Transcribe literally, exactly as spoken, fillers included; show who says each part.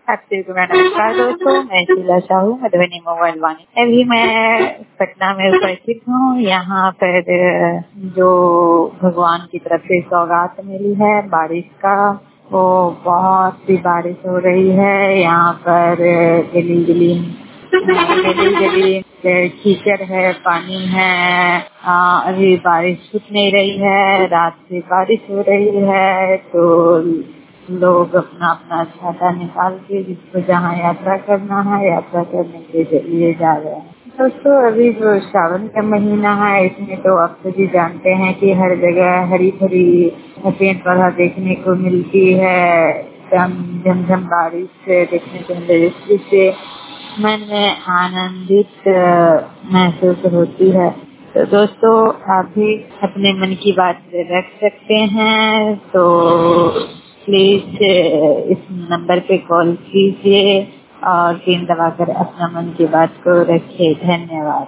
Speaker 1: आपसे को मेरा नमस्कार दोस्तों, मैं शीला साहू मधुबनी मोबाइल वाणी। अभी मैं पटना में उपस्थित हूँ। यहाँ पर जो भगवान की तरफ से सौगात मिली है बारिश का, वो बहुत सी बारिश हो रही है। यहाँ पर गली गली गली गली कीचड़ है, पानी है। आ, अभी बारिश छूट नहीं रही है, रात से बारिश हो रही है, तो लोग अपना अपना छाता निकाल के जिसको जहाँ यात्रा करना है यात्रा करने के लिए जा रहे हैं। दोस्तों, अभी जो सावन का महीना है, इसमें तो आप सभी जानते हैं कि हर जगह हरी भरी पेड़ पौधा देखने को मिलती है। झमझम बारिश देखने को मिले, जिससे मन में आनंदित महसूस होती है। तो दोस्तों, आप भी अपने मन की बात रख सकते हैं, तो प्लीज इस नंबर पे कॉल कीजिए और पिन दबाकर अपना मन की बात को रखिए। धन्यवाद।